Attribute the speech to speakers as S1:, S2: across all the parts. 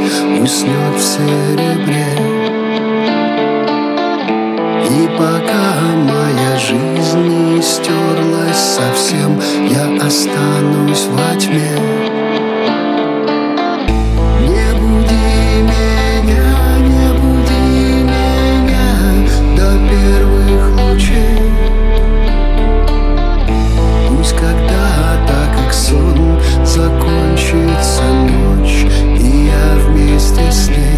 S1: уснет в серебре. И пока моя жизнь не стерлась совсем, я останусь во тьме. Не буди меня, не буди меня до первых лучей. Пусть когда-то, как сон, закончится ночь, и я вместе с ней.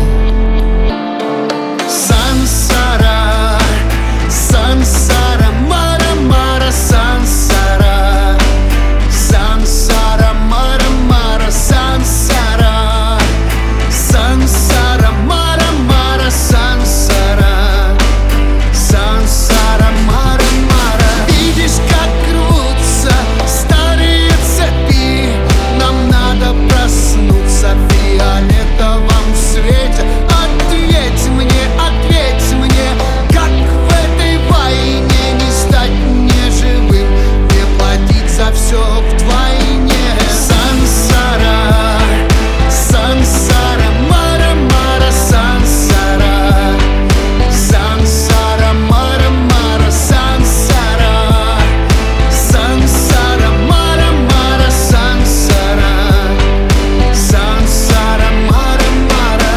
S1: Сансара, сансара, мара, мара, сансара. Сансара, мара, мара, сансара. Сансара, мара, мара, сансара. Сансара, мара, мара. Видишь, как крутятся старые цепи. Нам надо проснуться в фиолетовом свете. Ответь мне, как в этой войне не стать мне живым, не платить за все вдвойне. Сансара, сансара, мара, мара, сансара. Сансара, мара, мара, сансара. Сансара, мара, мара, сансара. Сансара, мара, мара.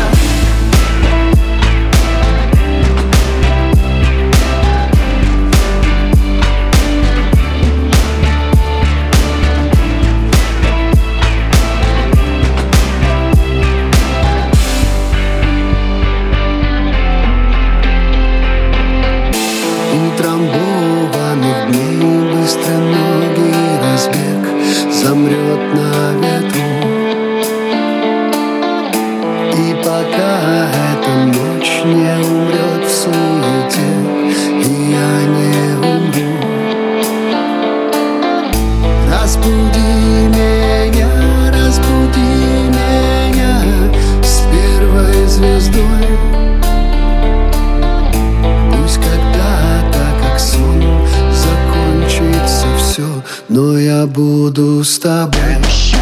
S1: Утрамбованных дней быстроногий разбег замрет на ветру. И пока эта ночь не умрет в суете, и я не умру. Разбуди меня с первой звездой. Пусть когда-то, как сон, закончится все, но я буду с тобой.